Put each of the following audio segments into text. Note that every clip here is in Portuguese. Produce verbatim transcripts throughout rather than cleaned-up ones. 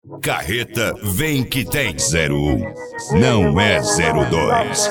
Carreta vem que tem. Zero um, não é zero dois.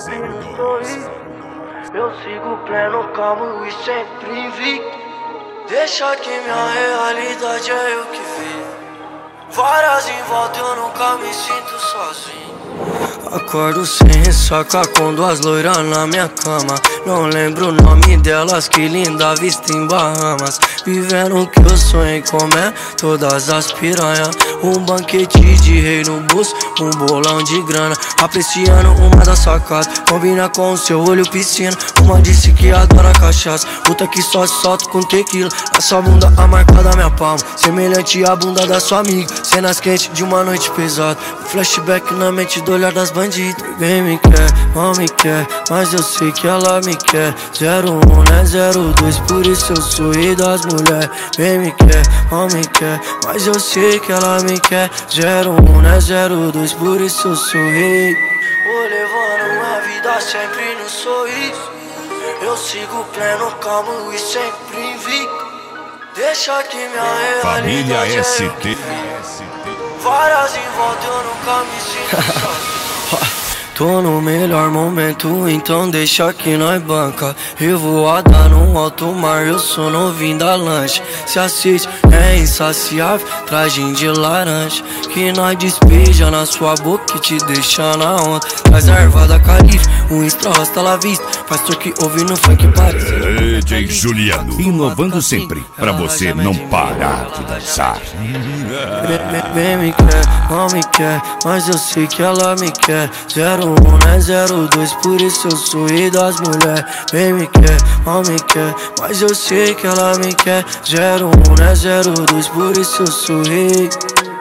Eu sigo pleno, calmo e sempre invicto. Deixa que minha realidade é eu que vi. Várias em volta, eu nunca me sinto sozinho. Acordo sem ressaca com duas loiras na minha cama. Não lembro o nome delas, que linda vista em Bahamas. Vivendo o que eu sonhei, comer todas as piranhas. Um banquete de rei no bolso, um bolão de grana. Apreciando uma das sacadas, combina com o seu olho piscina. Uma disse que adora cachaça, outra que só solta com tequila. Essa bunda a marca da minha palma, semelhante à bunda da sua amiga. Cenas quentes de uma noite pesada, um flashback na mente do olhar das bandidas. Ninguém me quer, mal me quer, mas eu sei que ela me quer. Zero um, né, zero dois, por isso eu sou rei das mulheres. Bem me quer, mal me quer, mas eu sei que ela me quer. Zero um, né, zero dois, por isso eu sou rei. Vou levando uma vida sempre no sorriso. Eu sigo pleno, calmo e sempre invicto. Deixa que minha Família realidade S é T. eu que várias em volta, eu nunca me sinto sozinho. Tô no melhor momento, então deixa que nós banca. Revoada no alto mar, eu sou novinho da lancha. Se assiste, é insaciável, tragem de laranja. Que nós despeja na sua boca e te deixa na onda. Traz a erva da calife, um extra hasta la vista. Pastor que ouve no funk parece D J Juliano, inovando sempre, pra você não parar de dançar. Bem me quer, mal me quer, mas eu sei que ela me quer. Zero um, né, zero dois, por isso eu sou rei das mulheres. Bem me quer, mal me quer, mas eu sei que ela me quer. Zero um, né, zero dois, por isso eu sou rei.